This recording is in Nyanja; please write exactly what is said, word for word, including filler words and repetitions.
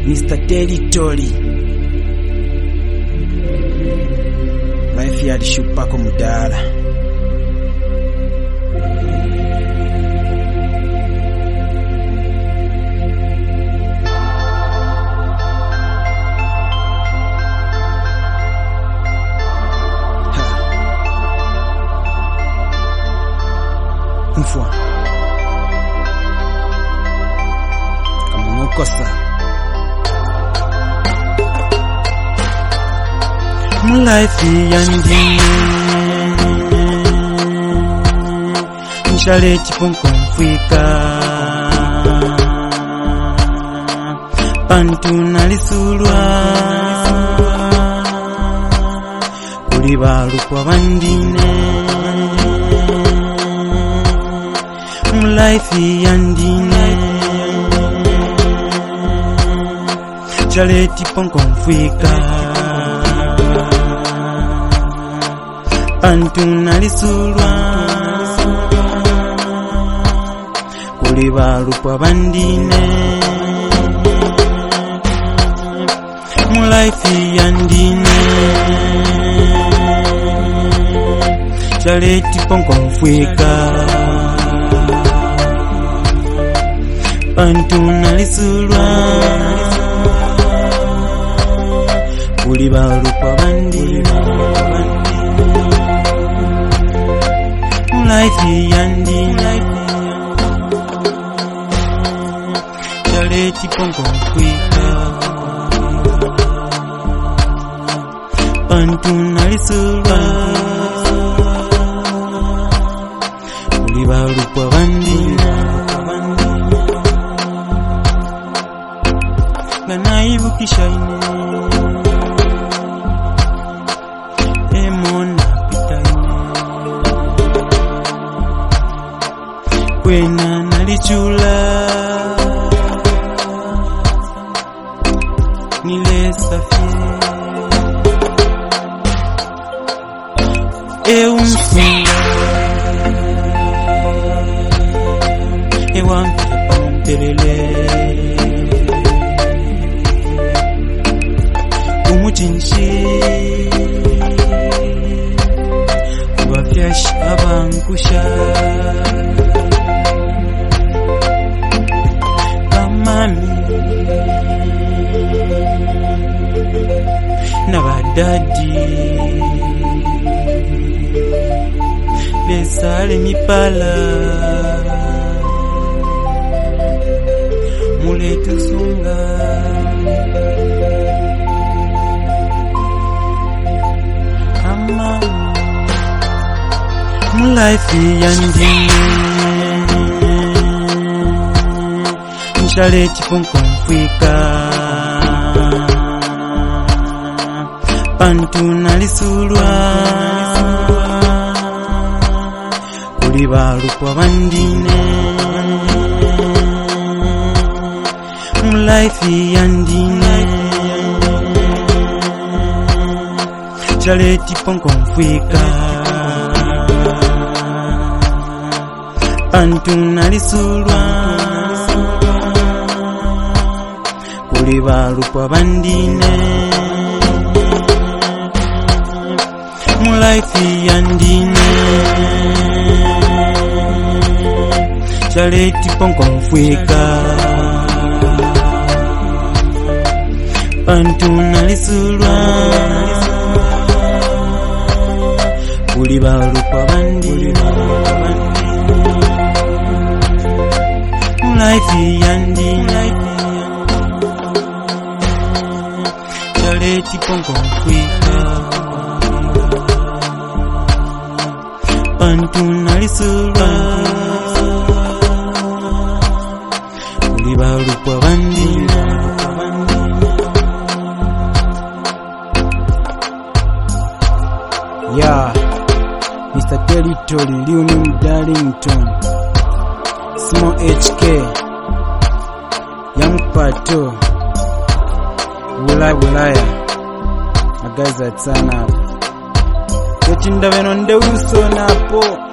Mister Territory. Life yard shupako mudala. Mfwa kama nukosa Life yandine nshale chiponko mfwika pantu nalisulwa kuli balukwa bandine Life yandine nshale chiponko mfwika pantu nalisulwa kuli balukwa bandine mu life yandine chale tiponko mfwika pantu nalisulwa kuli balukwa bandine Life yandine chale tiponko mfwika pantu nalisulwa kuli balukwa bandine nganaibukisha ine emona kwena nalichula nile safi e unsinga e wampepantelele umuchinshi kubafyash abankusha Nabadadi besale mipala muletu sunga ama life yandine nshale chiponko mfwika pantu nalisulwa kuli balukwa bandine mu life yandine chale tiponko mfwika pantu nalisulwa kuli balukwa bandine mu life yandine chale tiponko mfwika pantu nalisulwa kuli balukwa bandine mu life yandine chale tiponko mfwika pantu nalisulwa kuli balukwa bandine yeah Mister Territory Leonin Darlington Small H K Young Pato Wula Wulaya Agaza Tsana Ketinda beno nde uso napo